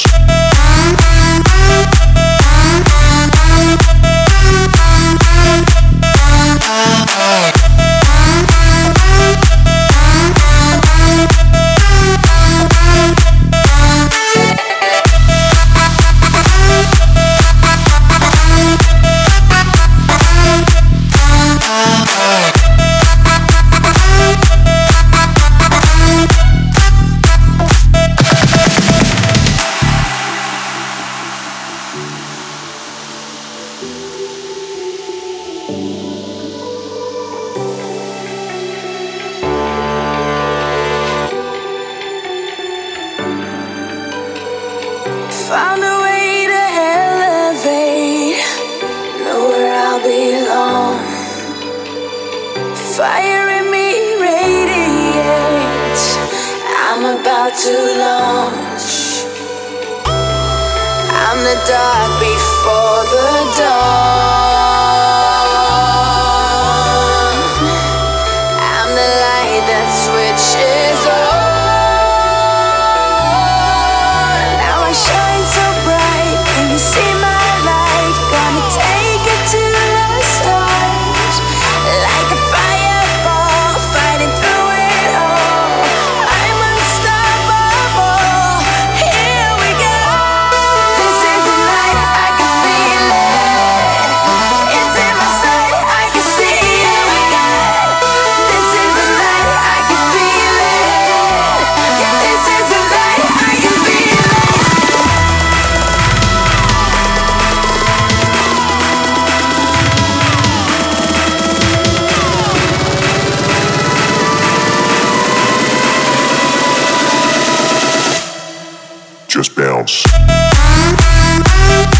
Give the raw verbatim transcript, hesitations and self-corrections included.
Found a way to elevate, know where I'll belong. Fire in me radiates, I'm about to launch. I'm the dark before the dawn. I'm the light that switches on. See my light, gonna take it to the stars. Like a fireball, fighting through it all. I'm unstoppable, here we go. This is the night, I can feel it. It's in my sight, I can see it. This is the night, I can feel it. This is the night, I can feel it. Just bounce.